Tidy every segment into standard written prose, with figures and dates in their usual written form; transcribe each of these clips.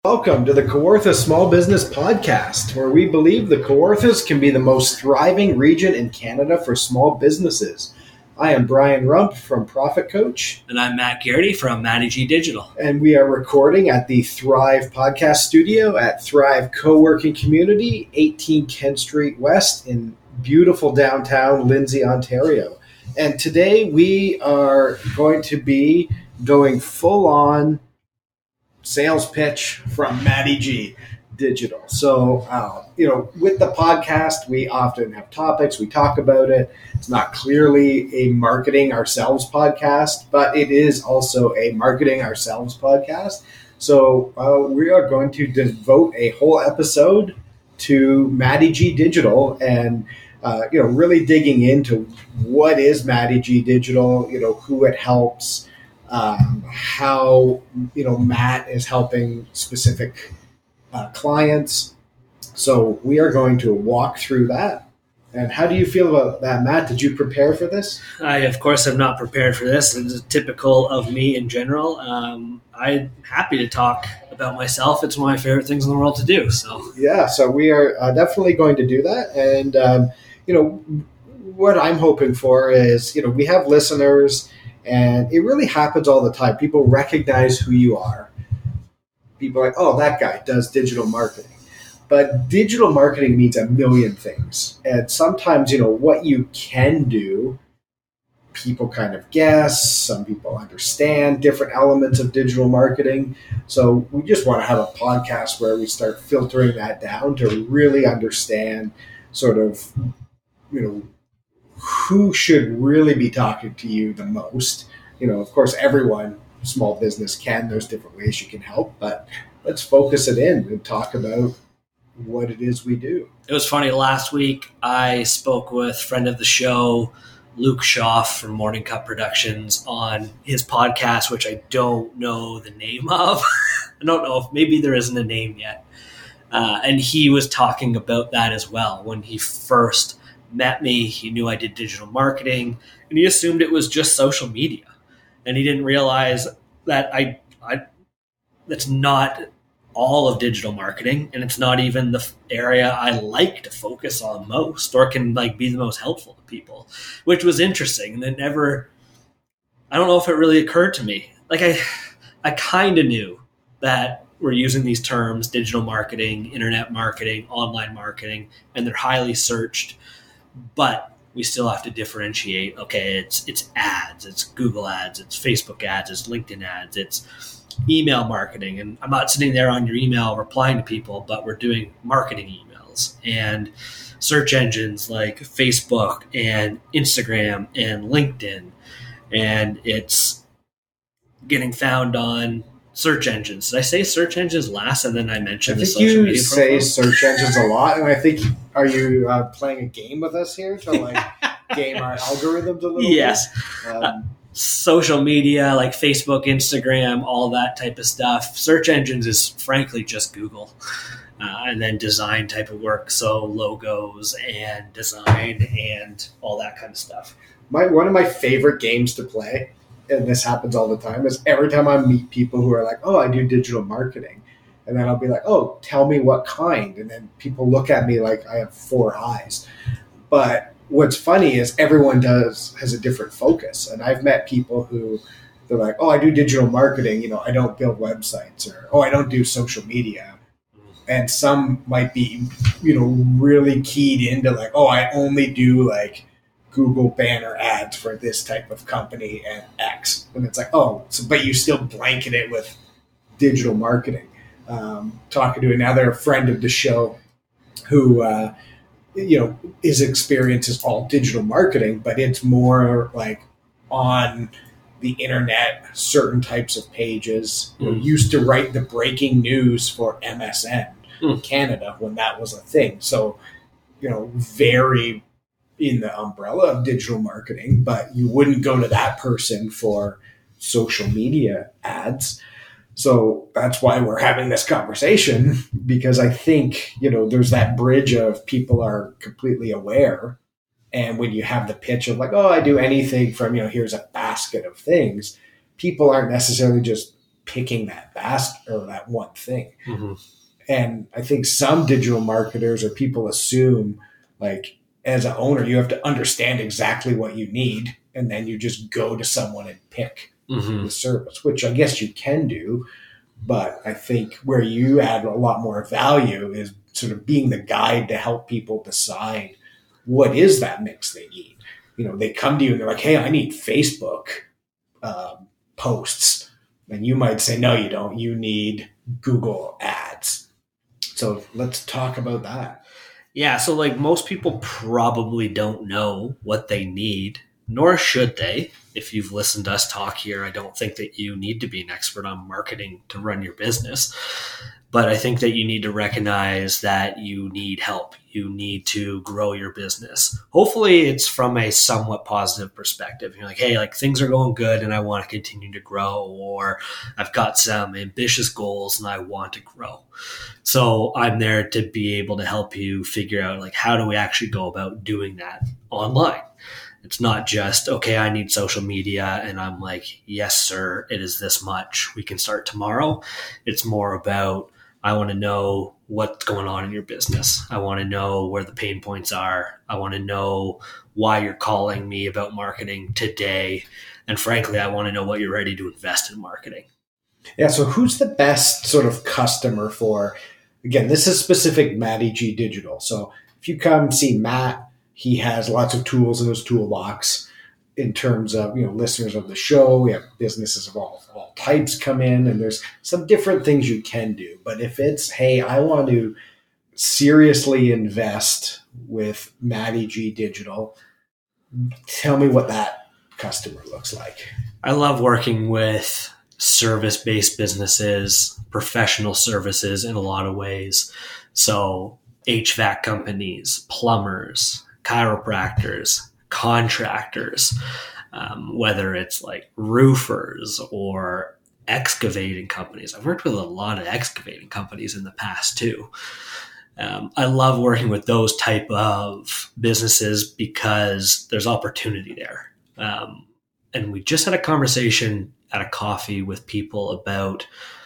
Welcome to the Kawartha Small Business Podcast, where we believe the Kawarthas can be the most thriving region in Canada for small businesses. I am Brian Rump from Profit Coach. And I'm Matt Garrity from Matty G Digital. And we are recording at the Thrive Podcast Studio at Thrive Co-working Community, 18 Kent Street West in beautiful downtown Lindsay, Ontario. And today we are going to be going full on sales pitch from Matty G Digital. So, with the podcast, we often have topics, we talk about it. It's not clearly a marketing ourselves podcast, but it is also a marketing ourselves podcast. So we are going to devote a whole episode to Matty G Digital and, really digging into what is Matty G Digital, who it helps, how Matt is helping specific clients. So we are going to walk through that. And how do you feel about that, Matt? Did you prepare for this? I, of course, am not prepared for this. It's typical of me in general. I'm happy to talk about myself. It's one of my favorite things in the world to do. So we are definitely going to do that. And what I'm hoping for is we have listeners. And it really happens all the time. People recognize who you are. People are like, oh, that guy does digital marketing. But digital marketing means a million things. And sometimes, what you can do, people kind of guess. Some people understand different elements of digital marketing. So we just want to have a podcast where we start filtering that down to really understand sort of, who should really be talking to you the most. Of course, everyone, small business can. There's different ways you can help, but let's focus it in and talk about what it is we do. It was funny. Last week, I spoke with friend of the show, Luke Schaff from Morning Cup Productions on his podcast, which I don't know the name of. I don't know if maybe there isn't a name yet. And he was talking about that as well. When he first met me, he knew I did digital marketing, and he assumed it was just social media. And he didn't realize that I that's not all of digital marketing, and it's not even the area I like to focus on most or can be the most helpful to people, which was interesting. And I don't know if it really occurred to me. I kind of knew that we're using these terms, digital marketing, internet marketing, online marketing, and they're highly searched. But we still have to differentiate. Okay, it's ads, it's Google ads, it's Facebook ads, it's LinkedIn ads, it's email marketing. And I'm not sitting there on your email replying to people, but we're doing marketing emails and search engines like Facebook and Instagram and LinkedIn. And it's getting found on search engines. Did I say search engines last, and then I mentioned the social media profile? You say search engines a lot, and I think, are you playing a game with us here to game our algorithms a little bit? Yes. Social media like Facebook, Instagram, all that type of stuff. Search engines is frankly just Google. And then design type of work, so logos and design and all that kind of stuff. One of my favorite games to play, and this happens all the time, is every time I meet people who are like, oh, I do digital marketing. And then I'll be like, oh, tell me what kind. And then people look at me like I have four eyes. But what's funny is everyone has a different focus. And I've met people who they're like, oh, I do digital marketing. I don't build websites, or, oh, I don't do social media. And some might be, really keyed into oh, I only do Google banner ads for this type of company and X. And it's but you still blanket it with digital marketing. Talking to another friend of the show who, his experience is all digital marketing, but it's more on the internet, certain types of pages. Used to write the breaking news for MSN Canada when that was a thing. So, very in the umbrella of digital marketing, but you wouldn't go to that person for social media ads. So that's why we're having this conversation, because I think, there's that bridge of people are completely aware. And when you have the pitch of oh, I do anything from, here's a basket of things, people aren't necessarily just picking that basket or that one thing. Mm-hmm. And I think some digital marketers or people assume, like, as an owner, you have to understand exactly what you need, and then you just go to someone and pick Mm-hmm. the service, which I guess you can do. But I think where you add a lot more value is sort of being the guide to help people decide what is that mix they need. You know, they come to you and they're like, hey, I need Facebook posts. And you might say, no, you don't. You need Google ads. So let's talk about that. Yeah, so like most people probably don't know what they need, nor should they. If you've listened to us talk here, I don't think that you need to be an expert on marketing to run your business. But I think that you need to recognize that you need help. You need to grow your business. Hopefully it's from a somewhat positive perspective. You're like, hey, like things are going good and I want to continue to grow, or I've got some ambitious goals and I want to grow. So I'm there to be able to help you figure out, like, how do we actually go about doing that online? It's not just, okay, I need social media and I'm like, yes, sir, it is this much. We can start tomorrow. It's more about, I want to know what's going on in your business. I want to know where the pain points are. I want to know why you're calling me about marketing today. And frankly, I want to know what you're ready to invest in marketing. Yeah. So who's the best sort of customer for, again, this is specific Matty G Digital. So if you come see Matt, he has lots of tools in his toolbox in terms of, you know, listeners of the show. We have businesses of all types come in, and there's some different things you can do. But if it's, hey, I want to seriously invest with Matty G Digital, tell me what that customer looks like. I love working with service-based businesses, professional services in a lot of ways. So HVAC companies, plumbers, chiropractors, contractors, whether it's like roofers or excavating companies. I've worked with a lot of excavating companies in the past too. I love working with those type of businesses because there's opportunity there. And we just had a conversation at a coffee with people about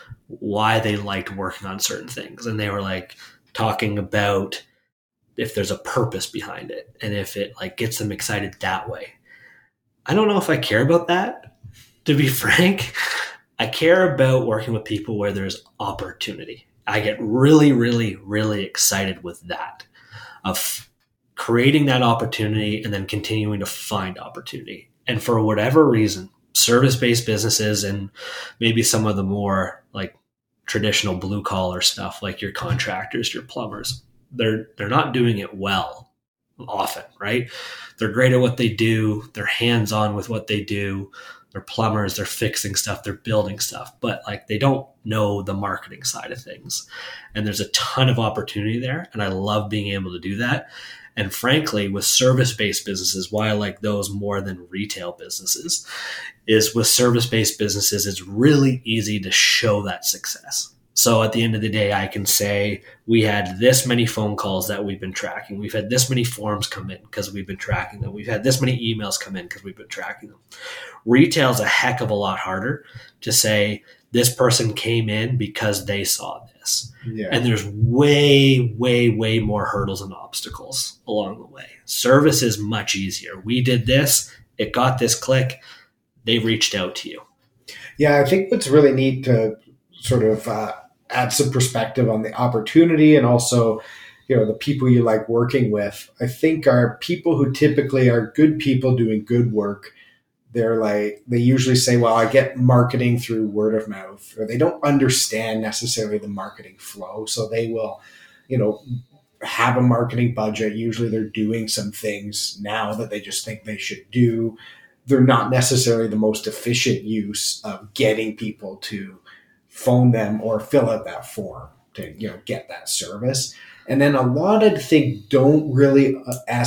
why they liked working on certain things. And they were like talking about if there's a purpose behind it and if it like gets them excited that way. I don't know if I care about that, to be frank. I care about working with people where there's opportunity. I get really, really, really excited with that, of creating that opportunity and then continuing to find opportunity. And for whatever reason, service-based businesses and maybe some of the more like traditional blue collar stuff, like your contractors, your plumbers, they're not doing it well often, right? They're great at what they do. They're hands-on with what they do. They're plumbers. They're fixing stuff. They're building stuff, but like they don't know the marketing side of things. And there's a ton of opportunity there. And I love being able to do that. And frankly, with service-based businesses, why I like those more than retail businesses is with service-based businesses, it's really easy to show that success. So at the end of the day, I can say we had this many phone calls that we've been tracking. We've had this many forms come in because we've been tracking them. We've had this many emails come in because we've been tracking them. Retail is a heck of a lot harder to say this person came in because they saw this. Yeah. And there's way, way, way more hurdles and obstacles along the way. Service is much easier. We did this. It got this click. They reached out to you. Yeah, I think what's really neat to sort of add some perspective on the opportunity and also, you know, the people you like working with, I think are people who typically are good people doing good work. They're like, they usually say, well, I get marketing through word of mouth, or they don't understand necessarily the marketing flow. So they will, you know, have a marketing budget. Usually they're doing some things now that they just think they should do. They're not necessarily the most efficient use of getting people to phone them or fill out that form to, you know, get that service. And then a lot of things don't really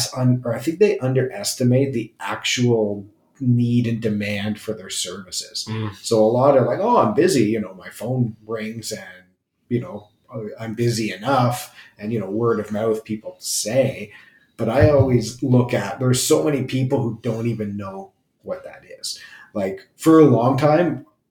or I think they underestimate the actual need and demand for their services. So a lot are like, oh, I'm busy, you know, my phone rings and, you know, I'm busy enough, and, you know, word of mouth people say. But I always look at, there's so many people who don't even know what that is. Like for a long time,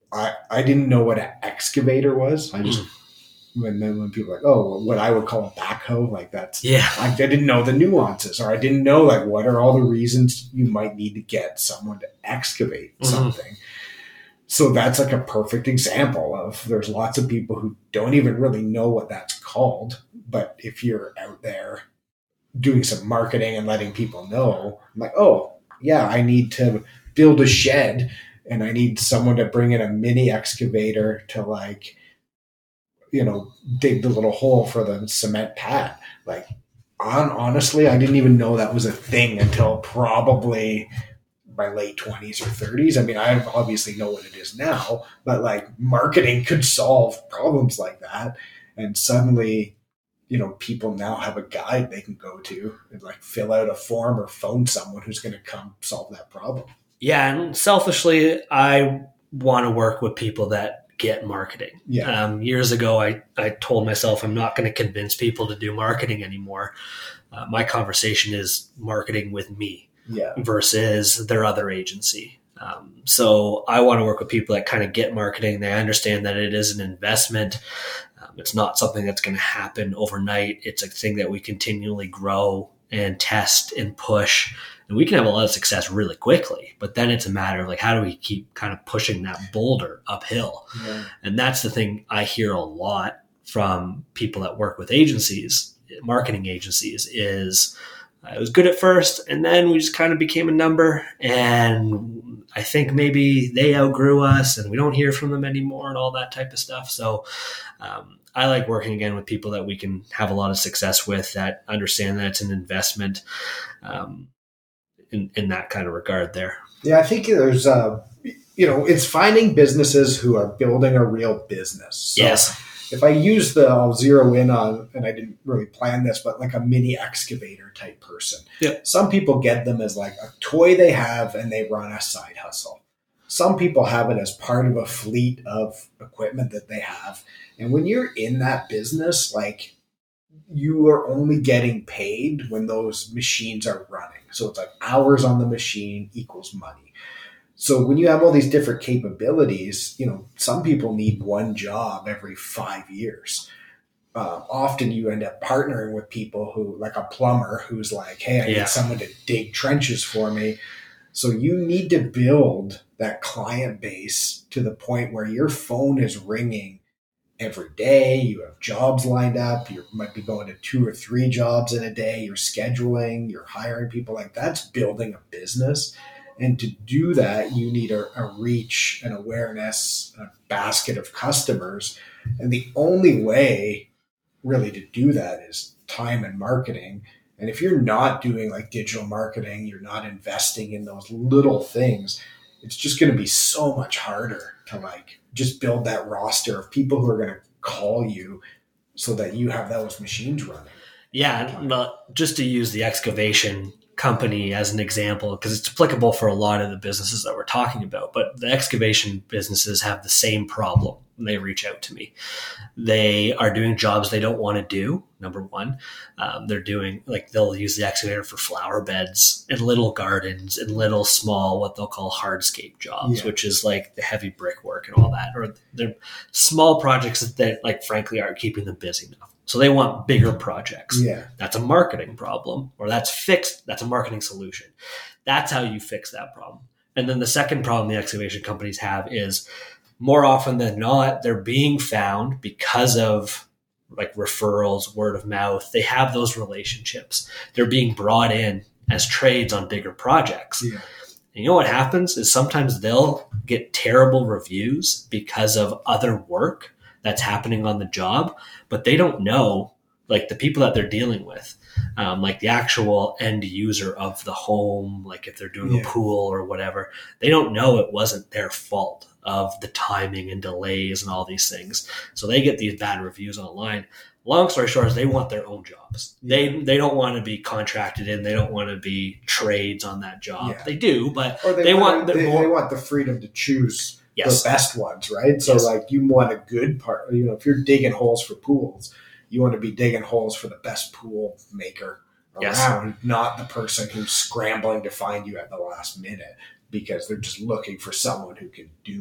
I didn't know what an excavator was. I just when people are like, oh, well, what I would call a backhoe, like that's I didn't know the nuances, or I didn't know like what are all the reasons you might need to get someone to excavate something. So that's like a perfect example of there's lots of people who don't even really know what that's called. But if you're out there doing some marketing and letting people know, I'm like, oh, yeah, I need to build a shed and I need someone to bring in a mini excavator to like, dig the little hole for the cement pad. Like, honestly, I didn't even know that was a thing until probably my late 20s or 30s. I mean, I obviously know what it is now, but like marketing could solve problems like that. And suddenly, people now have a guide they can go to and like fill out a form or phone someone who's going to come solve that problem. Yeah. And selfishly, I want to work with people that get marketing. Yeah. Years ago, I told myself I'm not going to convince people to do marketing anymore. My conversation is marketing with me. Yeah. Versus their other agency. So I want to work with people that kind of get marketing. They understand that it is an investment. It's not something that's going to happen overnight. It's a thing that we continually grow and test and push. And we can have a lot of success really quickly. But then it's a matter of like, how do we keep kind of pushing that boulder uphill? Yeah. And that's the thing I hear a lot from people that work with agencies, marketing agencies, is it was good at first, and then we just kind of became a number, and I think maybe they outgrew us, and we don't hear from them anymore, and all that type of stuff. So I like working again with people that we can have a lot of success with, that understand that it's an investment in that kind of regard there. Yeah, I think there's, it's finding businesses who are building a real business. So yes. If I'll zero in on, and I didn't really plan this, but like a mini excavator type person. Yeah. Some people get them as like a toy they have and they run a side hustle. Some people have it as part of a fleet of equipment that they have. And when you're in that business, like you are only getting paid when those machines are running. So it's like hours on the machine equals money. So when you have all these different capabilities, some people need one job every 5 years. Often you end up partnering with people who, like a plumber who's like, hey, I need someone to dig trenches for me. So you need to build that client base to the point where your phone is ringing every day. You have jobs lined up. You might be going to 2 or 3 jobs in a day. You're scheduling, you're hiring people. Like that's building a business. And to do that, you need a reach, an awareness, a basket of customers. And the only way really to do that is time and marketing. And if you're not doing like digital marketing, you're not investing in those little things, it's just going to be so much harder to like just build that roster of people who are going to call you so that you have those machines running. Yeah, just to use the excavation company as an example, because it's applicable for a lot of the businesses that we're talking about, but the excavation businesses have the same problem when they reach out to me. They are doing jobs they don't want to do, number one. They're doing, like, they'll use the excavator for flower beds and little gardens and little small, what they'll call hardscape jobs, which is like the heavy brickwork and all that, or they're small projects that like, frankly, aren't keeping them busy enough. So they want bigger projects. Yeah. That's a marketing problem, or that's fixed. That's a marketing solution. That's how you fix that problem. And then the second problem the excavation companies have is, more often than not, they're being found because of like referrals, word of mouth. They have those relationships. They're being brought in as trades on bigger projects. Yeah. And you know what happens is sometimes they'll get terrible reviews because of other work that's happening on the job, but they don't know, like the people that they're dealing with, like the actual end user of the home, like if they're doing a pool or whatever, they don't know it wasn't their fault of the timing and delays and all these things. So they get these bad reviews online. Long story short is they want their own jobs. They don't want to be contracted in. They don't want to be trades on that job. Yeah. They do, but they want the freedom to choose the best ones, right? So like you want a good part, if you're digging holes for pools, you want to be digging holes for the best pool maker around, not the person who's scrambling to find you at the last minute because they're just looking for someone who can do it.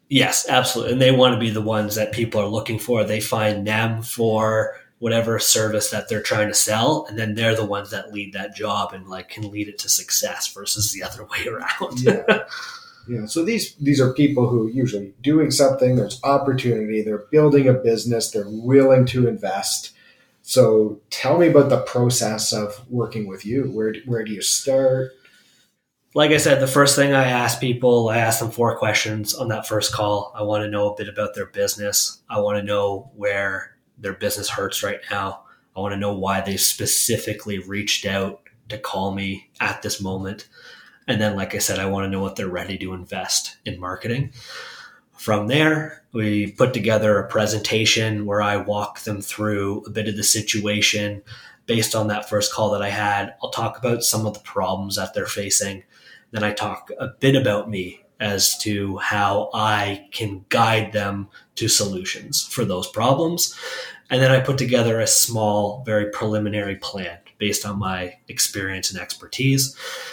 Yes, absolutely. And they want to be the ones that people are looking for. They find them for whatever service that they're trying to sell, and then they're the ones that lead that job and like can lead it to success versus the other way around. Yeah. So these are people who usually doing something, there's opportunity, they're building a business, they're willing to invest. So tell me about the process of working with you. Where do you start? Like I said, the first thing I ask people, I ask them 4 questions on that first call. I want to know a bit about their business. I want to know where their business hurts right now. I want to know why they specifically reached out to call me at this moment. And then, like I said, I want to know what they're ready to invest in marketing. From there, we put together a presentation where I walk them through a bit of the situation based on that first call that I had. I'll talk about some of the problems that they're facing. Then I talk a bit about me as to how I can guide them to solutions for those problems. And then I put together a small, very preliminary plan based on my experience and expertise.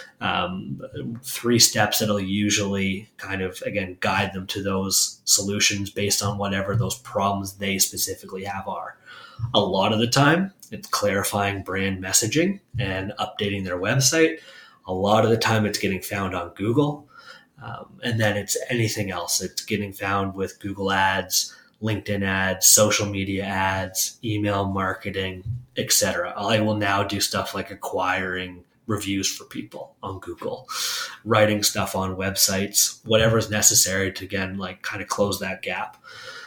3 steps that'll usually kind of, again, guide them to those solutions based on whatever those problems they specifically have are. A lot of the time, it's clarifying brand messaging and updating their website. A lot of the time, it's getting found on Google. And then it's anything else. It's getting found with Google Ads, LinkedIn ads, social media ads, email marketing, etc. I will now do stuff like acquiring reviews for people on Google, writing stuff on websites, whatever is necessary to, again, like kind of close that gap.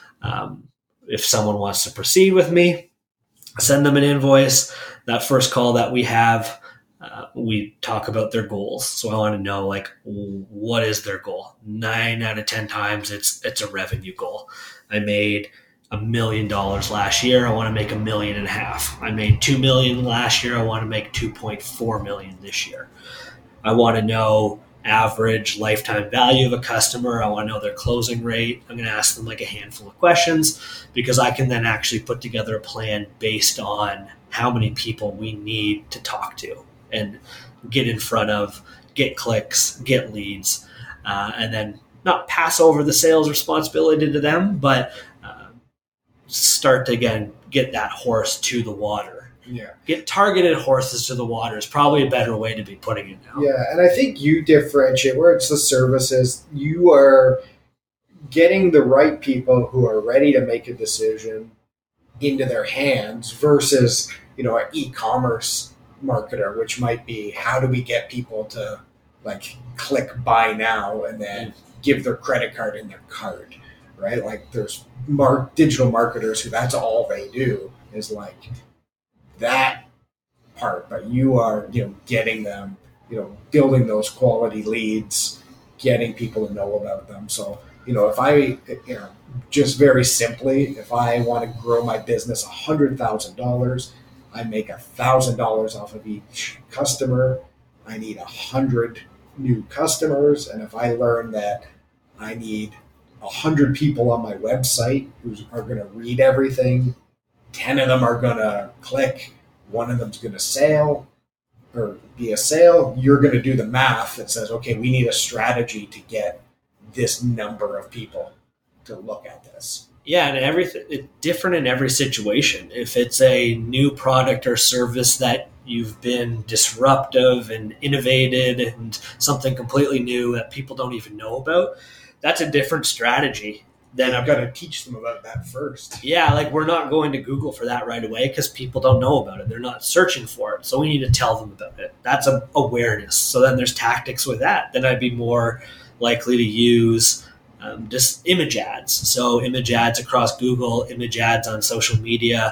If someone wants to proceed with me, send them an invoice. That first call that we have, we talk about their goals. So I want to know, like, what is their goal? 9 out of 10 times it's a revenue goal. I made $1 million last year. I want to make $1.5 million. I made $2 million last year. I want to make $2.4 million this year. I want to know average lifetime value of a customer. I want to know their closing rate. I'm going to ask them like a handful of questions because I can then actually put together a plan based on how many people we need to talk to and get in front of, get clicks, get leads, and then not pass over the sales responsibility to them, but start to, again, get that horse to the water. Yeah. Get targeted horses to the water is probably a better way to be putting it now. Yeah, and I think you differentiate where it's the services. You are getting the right people who are ready to make a decision into their hands versus, an e-commerce marketer, which might be, how do we get people to like click buy now and then give their credit card in their card, right? Like there's digital marketers who that's all they do is like that part, but you are, getting them, building those quality leads, getting people to know about them. So, if I, just very simply, if I want to grow my business $100,000, I make $1,000 off of each customer. I need 100 new customers. And if I learn that I need 100 people on my website who are going to read everything, 10 of them are going to click, 1 of them's going to sale or be a sale, you're going to do the math that says, okay, we need a strategy to get this number of people to look at this. Yeah, and everything it's different in every situation. If it's a new product or service that you've been disruptive and innovated and something completely new that people don't even know about, that's a different strategy. Then I've got to teach them about that first. Yeah, like we're not going to Google for that right away because people don't know about it. They're not searching for it. So we need to tell them about it. That's awareness. So then there's tactics with that. Then I'd be more likely to use just image ads. So image ads across Google, image ads on social media,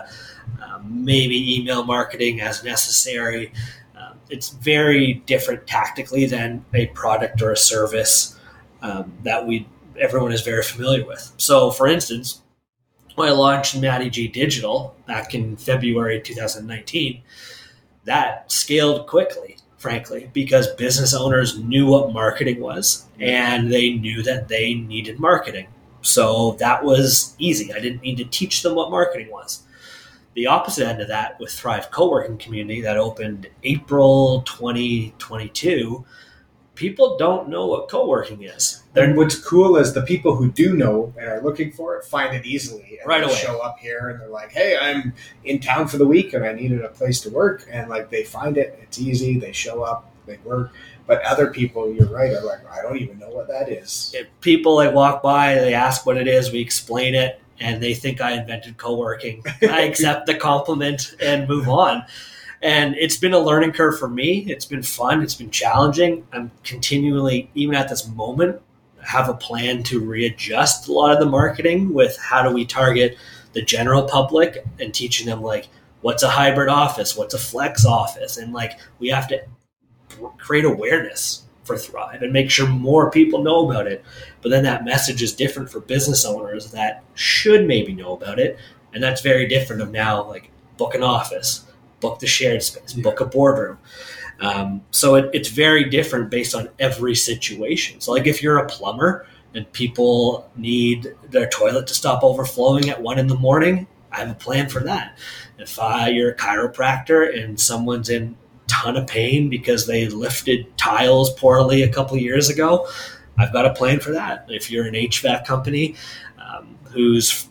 maybe email marketing as necessary. It's very different tactically than a product or a service that everyone is very familiar with. So for instance, when I launched Matty G Digital back in February 2019, that scaled quickly, frankly, because business owners knew what marketing was and they knew that they needed marketing. So that was easy. I didn't need to teach them what marketing was. The opposite end of that with Thrive Co-working Community that opened April 2022, people don't know what co-working is. And what's cool is the people who do know and are looking for it find it easily. And Right they away. show up here and they're like, hey, I'm in town for the week and I needed a place to work. And like they find it. It's easy. They show up. They work. But other people, you're right, are like, I don't even know what that is. If people like walk by, they ask what it is, we explain it, and they think I invented co-working. I accept the compliment and move on. And it's been a learning curve for me. It's been fun. It's been challenging. I'm continually, even at this moment, have a plan to readjust a lot of the marketing with how do we target the general public and teaching them like what's a hybrid office, what's a flex office. And like we have to create awareness for Thrive and make sure more people know about it. But then that message is different for business owners that should maybe know about it. And that's very different of now like book an office, book the shared space, book a boardroom. So it's very different based on every situation. So like if you're a plumber and people need their toilet to stop overflowing at 1 a.m, I have a plan for that. If you're a chiropractor and someone's in a ton of pain because they lifted tiles poorly a couple of years ago, I've got a plan for that. If you're an HVAC company who's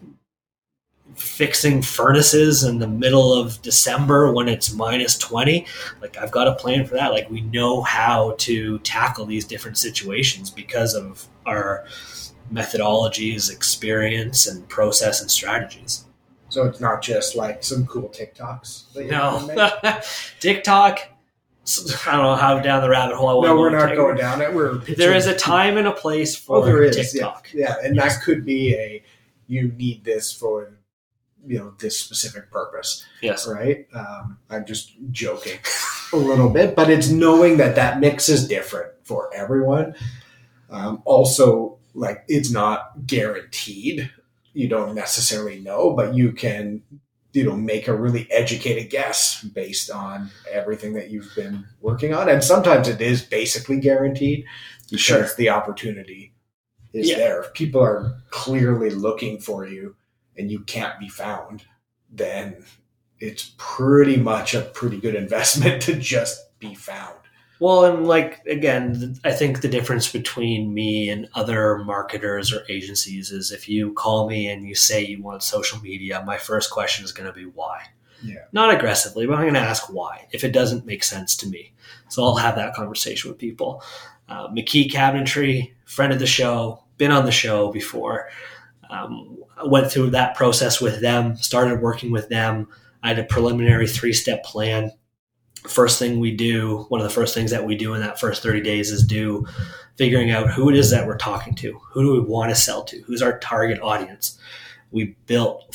fixing furnaces in the middle of December when it's minus 20, like I've got a plan for that. Like we know how to tackle these different situations because of our methodologies, experience, and process and strategies. So it's not just like some cool TikToks. That No. TikTok, I don't know how down the rabbit hole I want to go. No, we're not going down it. There is a time and a place for TikTok. Yeah, and that could be you need this for this specific purpose. Yes. Right? I'm just joking a little bit, but it's knowing that mix is different for everyone. Also, like it's not guaranteed. You don't necessarily know, but you can, make a really educated guess based on everything that you've been working on. And sometimes it is basically guaranteed because the opportunity is there. If people are clearly looking for you and you can't be found, then it's pretty much a pretty good investment to just be found. Well, and like, again, I think the difference between me and other marketers or agencies is if you call me and you say you want social media, my first question is going to be why. Yeah. Not aggressively, but I'm going to ask why if it doesn't make sense to me. So I'll have that conversation with people. McKee Cabinetry, friend of the show, been on the show before. I went through that process with them, started working with them. I had a preliminary 3-step plan. First thing we do, one of the first things that we do in that first 30 days is figuring out who it is that we're talking to. Who do we want to sell to? Who's our target audience? We built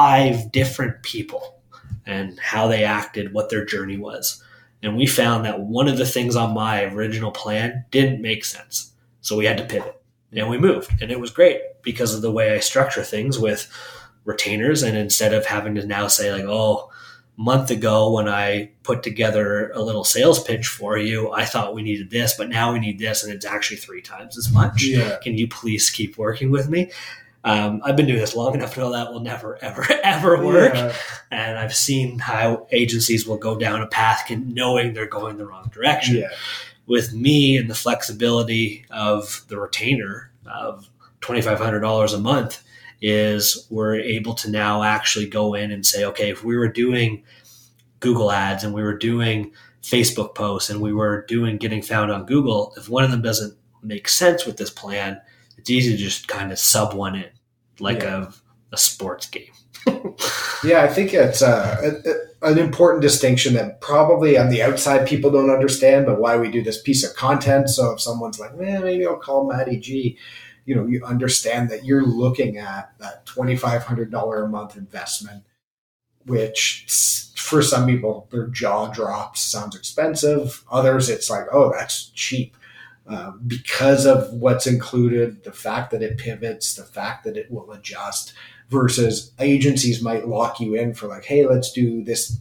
5 different people and how they acted, what their journey was. And we found that one of the things on my original plan didn't make sense. So we had to pivot and we moved. And it was great because of the way I structure things with retainers. And instead of having to now say like, month ago when I put together a little sales pitch for you, I thought we needed this, but now we need this, and it's actually 3 times as much. Yeah. Can you please keep working with me? I've been doing this long enough to know that will never, ever, ever work. Yeah. And I've seen how agencies will go down a path knowing they're going the wrong direction. Yeah. With me and the flexibility of the retainer of $2,500 a month, is we're able to now actually go in and say, okay, if we were doing Google ads and we were doing Facebook posts and we were doing getting found on Google, if one of them doesn't make sense with this plan, it's easy to just kind of sub one in like a sports game. Yeah, I think it's an important distinction that probably on the outside people don't understand, but why we do this piece of content. So if someone's like, maybe I'll call Matty G, you understand that you're looking at that $2,500 a month investment, which for some people, their jaw drops, sounds expensive. Others, it's like, oh, that's cheap. Because of what's included, the fact that it pivots, the fact that it will adjust, versus agencies might lock you in for like, hey, let's do this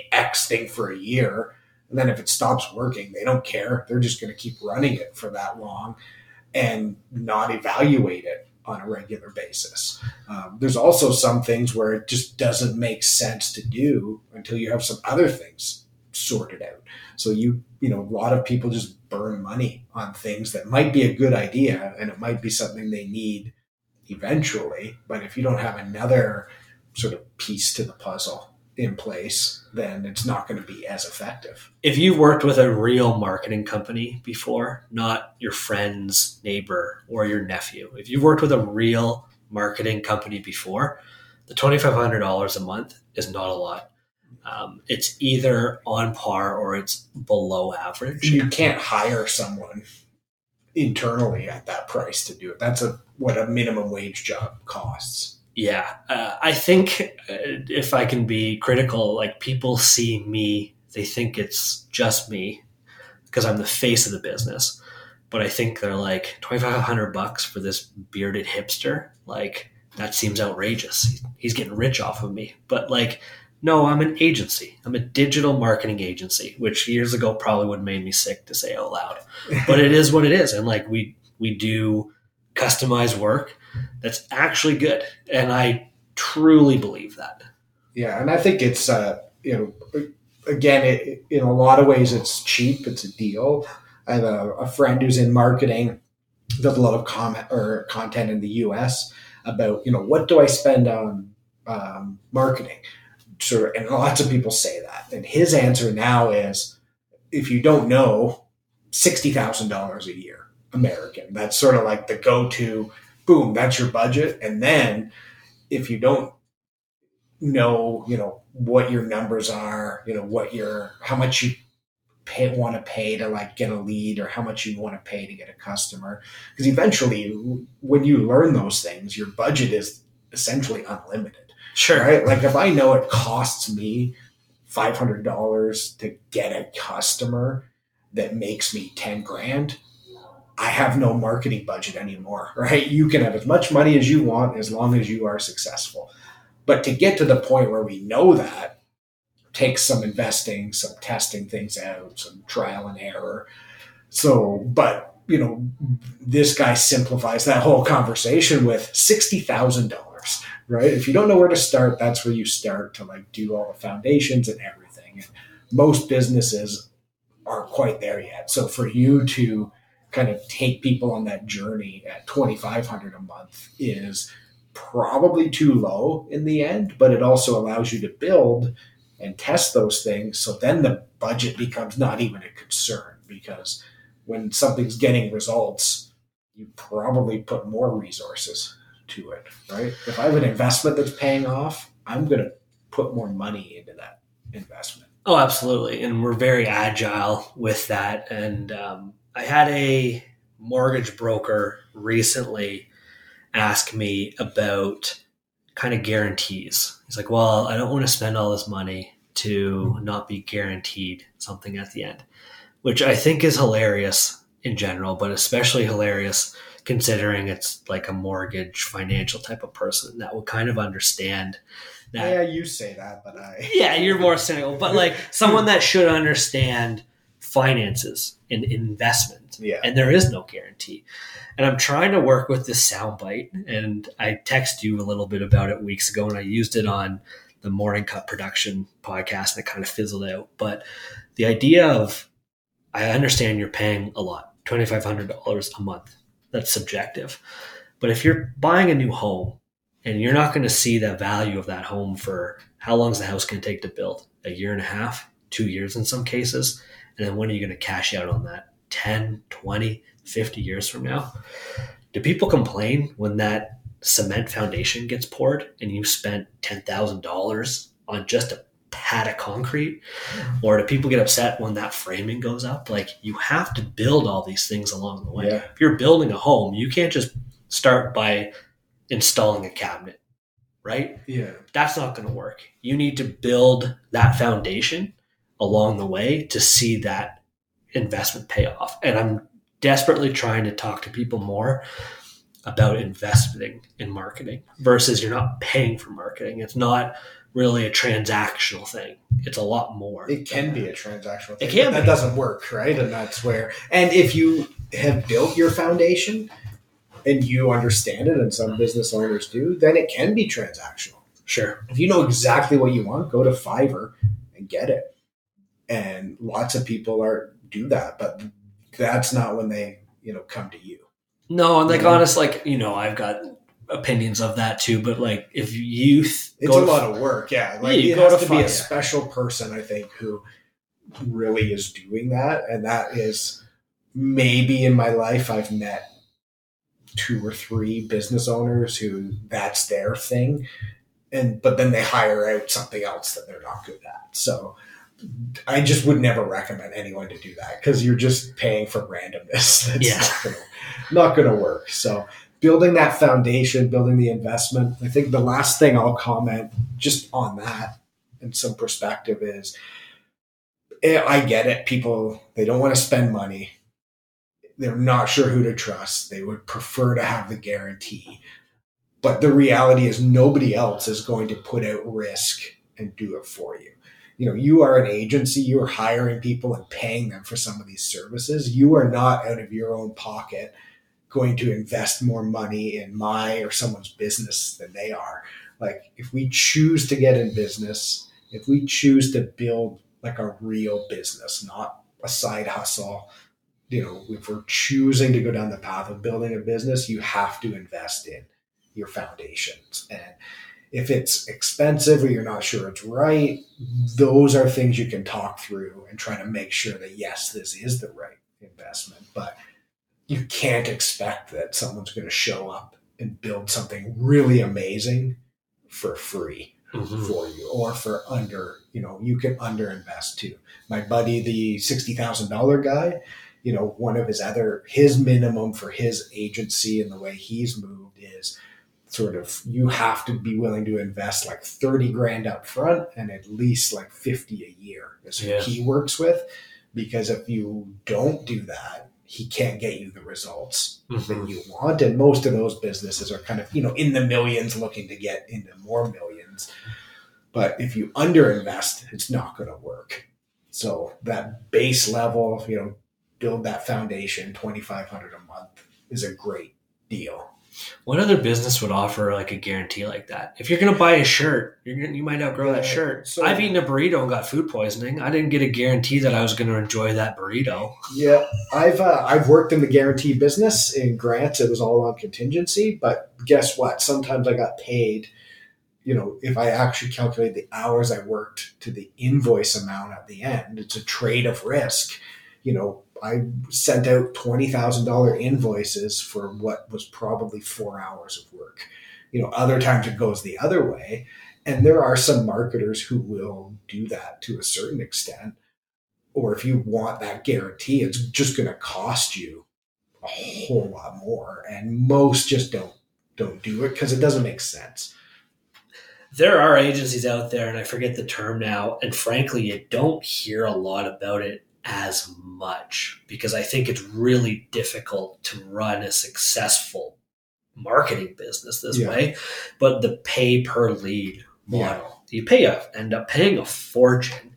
X thing for a year. And then if it stops working, they don't care. They're just going to keep running it for that long and not evaluate it on a regular basis. There's also some things where it just doesn't make sense to do until you have some other things sort it out. So a lot of people just burn money on things that might be a good idea and it might be something they need eventually. But if you don't have another sort of piece to the puzzle in place, then it's not going to be as effective. If you've worked with a real marketing company before, not your friend's neighbor or your nephew, if you've worked with a real marketing company before, the $2,500 a month is not a lot. It's either on par or it's below average. You can't hire someone internally at that price to do it. That's what a minimum wage job costs. Yeah, I think if I can be critical, like people see me, they think it's just me because I'm the face of the business. But I think they're like $2,500 for this bearded hipster. Like that seems outrageous. He's getting rich off of me. But like, no, I'm an agency. I'm a digital marketing agency, which years ago probably would have made me sick to say out loud. But it is what it is. And like we do customized work that's actually good. And I truly believe that. Yeah. And I think it's, again, in a lot of ways, it's cheap. It's a deal. I have a friend who's in marketing, does a lot of content in the US about, what do I spend on marketing? And lots of people say that. And his answer now is, if you don't know, $60,000 a year, American. That's sort of like the go-to, boom, that's your budget. And then if you don't know, what your numbers are, how much you want to pay to like get a lead or how much you want to pay to get a customer. Because eventually when you learn those things, your budget is essentially unlimited. Sure. Right? Like if I know it costs me $500 to get a customer that makes me 10 grand, I have no marketing budget anymore, right? You can have as much money as you want as long as you are successful. But to get to the point where we know that takes some investing, some testing things out, some trial and error. So, but, this guy simplifies that whole conversation with $60,000, right? If you don't know where to start, that's where you start to like do all the foundations and everything. And most businesses aren't quite there yet. So for you to kind of take people on that journey at $2,500 a month is probably too low in the end, but it also allows you to build and test those things. So then the budget becomes not even a concern, because when something's getting results, you probably put more resources to it, right? If I have an investment that's paying off, I'm going to put more money into that investment. Oh, absolutely. And we're very agile with that. And I had a mortgage broker recently ask me about kind of guarantees. He's like, well, I don't want to spend all this money to not be guaranteed something at the end, which I think is hilarious in general, but especially hilarious considering it's like a mortgage financial type of person that will kind of understand that. Yeah, you say that, but Yeah, you're more cynical, but like someone that should understand finances and investment. Yeah. And there is no guarantee. And I'm trying to work with this soundbite, and I texted you a little bit about it weeks ago, and I used it on the Morning Cut production podcast, and it kind of fizzled out. But the idea of, I understand you're paying a lot, $2,500 a month. That's subjective. But if you're buying a new home and you're not going to see the value of that home for how long is the house going to take to build? A year and a half, 2 years in some cases. And then when are you going to cash out on that? 10, 20, 50 years from now? Do people complain when that cement foundation gets poured and you spent $10,000 on just a pad of concrete? Or do people get upset when that framing goes up? Like, you have to build all these things along the way. Yeah. If you're building a home, you can't just start by installing a cabinet, right? Yeah. That's not going to work. You need to build that foundation along the way to see that investment pay off. And I'm desperately trying to talk to people more about investing in marketing versus you're not paying for marketing. It's not really a transactional thing. It's a lot more. It can be a transactional thing. It can but that doesn't work, right? And that's where, and if you have built your foundation and you understand it, and some business owners do, then it can be transactional. Sure. If you know exactly what you want, go to Fiverr and get it. And lots of people do that, but that's not when they, come to you. No, and honest, I've got opinions of that too, but if youth, it's a lot of work. Yeah. It has to be a special person, I think, who really is doing that. And that is maybe in my life, I've met 2 or 3 business owners who that's their thing. But then they hire out something else that they're not good at. So I just would never recommend anyone to do that because you're just paying for randomness. That's not going to work. So building that foundation, building the investment. I think the last thing I'll comment just on that and some perspective is I get it. People, they don't want to spend money. They're not sure who to trust. They would prefer to have the guarantee. But the reality is nobody else is going to put out risk and do it for you. You are an agency, you are hiring people and paying them for some of these services. You are not out of your own pocket going to invest more money in my or someone's business than they are. If we choose to get in business, if we choose to build a real business, not a side hustle, if we're choosing to go down the path of building a business, you have to invest in your foundations. And if it's expensive or you're not sure it's right, those are things you can talk through and try to make sure that, yes, this is the right investment. But you can't expect that someone's going to show up and build something really amazing for free for you or for you can underinvest too. My buddy, the $60,000 guy, one of his minimum for his agency and the way he's moved is sort of, you have to be willing to invest $30,000 up front and at least $50 a year is who he works with. Because if you don't do that, he can't get you the results that you want. And most of those businesses are kind of, in the millions looking to get into more millions. But if you underinvest, it's not going to work. So that base level, build that foundation, $2,500 a month is a great deal. What other business would offer a guarantee like that? If you're going to buy a shirt, you might outgrow that shirt. So I've eaten a burrito and got food poisoning. I didn't get a guarantee that I was going to enjoy that burrito. Yeah, I've worked in the guarantee business. In grants, it was all on contingency. But guess what? Sometimes I got paid. If I actually calculate the hours I worked to the invoice amount at the end, it's a trade of risk. I sent out $20,000 invoices for what was probably 4 hours of work. Other times it goes the other way. And there are some marketers who will do that to a certain extent. Or if you want that guarantee, it's just going to cost you a whole lot more. And most just don't do it because it doesn't make sense. There are agencies out there, and I forget the term now, and frankly, you don't hear a lot about it as much because I think it's really difficult to run a successful marketing business this way. But the pay per lead model, you end up paying a fortune.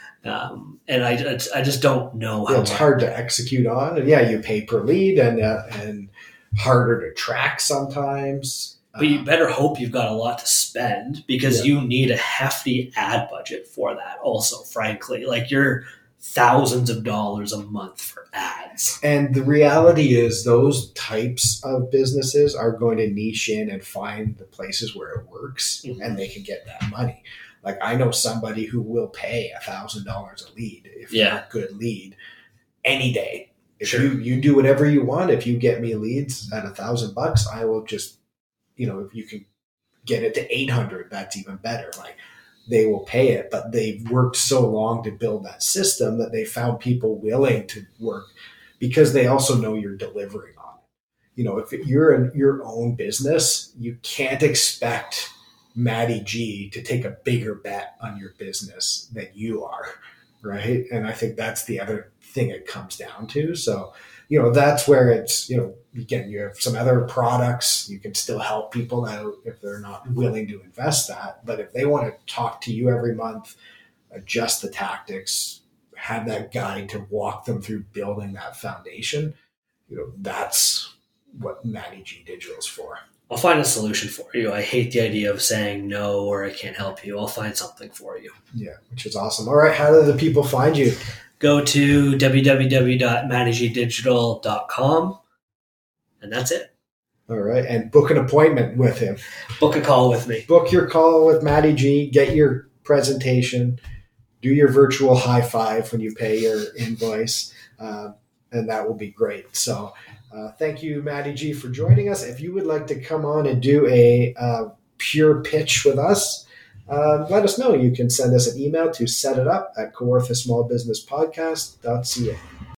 And I just don't know how it's hard to execute on. And you pay per lead and harder to track sometimes. But you better hope you've got a lot to spend because you need a hefty ad budget for that also, frankly. You're thousands of dollars a month for ads. And the reality is those types of businesses are going to niche in and find the places where it works and they can get that money. I know somebody who will pay $1,000 a lead if you're a good lead any day. If you do whatever you want, if you get me leads at $1,000, I will just, if you can get it to 800, that's even better. They will pay it, but they've worked so long to build that system that they found people willing to work because they also know you're delivering on it. If you're in your own business, you can't expect Matty G to take a bigger bet on your business than you are, right? And I think that's the other thing it comes down to. So, that's where it's, again, you have some other products. You can still help people out if they're not willing to invest that. But if they want to talk to you every month, adjust the tactics, have that guide to walk them through building that foundation, that's what Matty G Digital is for. I'll find a solution for you. I hate the idea of saying no or I can't help you. I'll find something for you. Yeah, which is awesome. All right, how do the people find you? Go to www.mattygdigital.com, and that's it. All right, and book an appointment with him. Book a call with me. Book your call with Matty G. Get your presentation. Do your virtual high five when you pay your invoice, and that will be great. So thank you, Matty G, for joining us. If you would like to come on and do a pure pitch with us, let us know. You can send us an email to setitup@kawarthasmallbusinesspodcast.ca.